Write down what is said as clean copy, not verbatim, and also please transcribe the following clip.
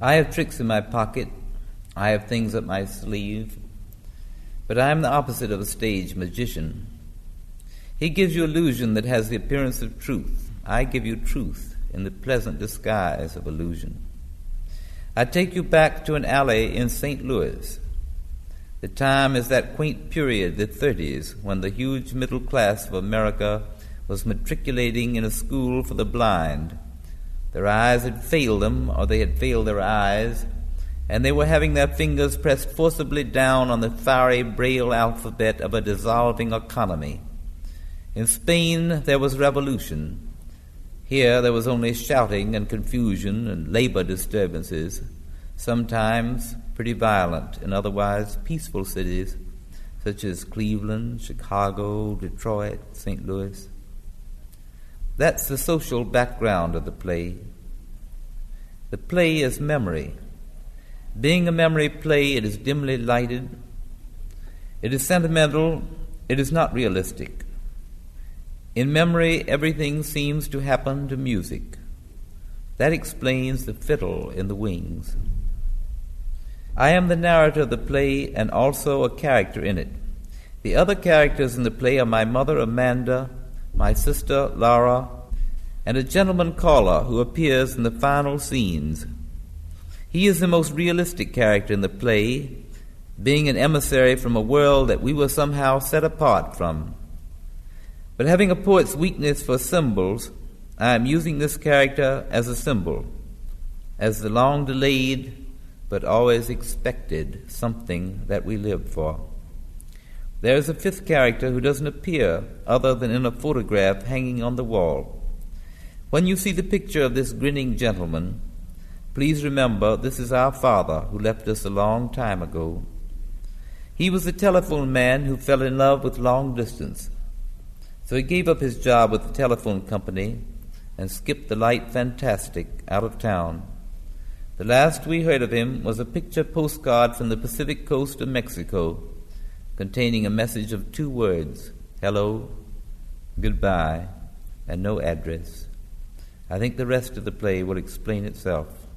I have tricks in my pocket, I have things up my sleeve, but I am the opposite of a stage magician. He gives you illusion that has the appearance of truth. I give you truth in the pleasant disguise of illusion. I take you back to an alley in St. Louis. The time is that quaint period, the 30s, when the huge middle class of America was matriculating in a school for the blind. Their eyes had failed them, or they had failed their eyes, and they were having their fingers pressed forcibly down on the fiery braille alphabet of a dissolving economy. In Spain there was revolution. Here there was only shouting and confusion and labor disturbances, sometimes pretty violent in otherwise peaceful cities such as Cleveland, Chicago, Detroit, St. Louis. That's the social background of the play. The play is memory. Being a memory play, it is dimly lighted. It is sentimental. It is not realistic. In memory, everything seems to happen to music. That explains the fiddle in the wings. I am the narrator of the play and also a character in it. The other characters in the play are my mother, Amanda, my sister, Laura, and a gentleman caller who appears in the final scenes. He is the most realistic character in the play, being an emissary from a world that we were somehow set apart from. But having a poet's weakness for symbols, I am using this character as a symbol, as the long-delayed but always expected something that we live for. There is a fifth character who doesn't appear other than in a photograph hanging on the wall. When you see the picture of this grinning gentleman, please remember this is our father who left us a long time ago. He was a telephone man who fell in love with long distance. So he gave up his job with the telephone company and skipped the light fantastic out of town. The last we heard of him was a picture postcard from the Pacific coast of Mexico containing a message of 2 words, hello, goodbye, and no address. I think the rest of the play will explain itself.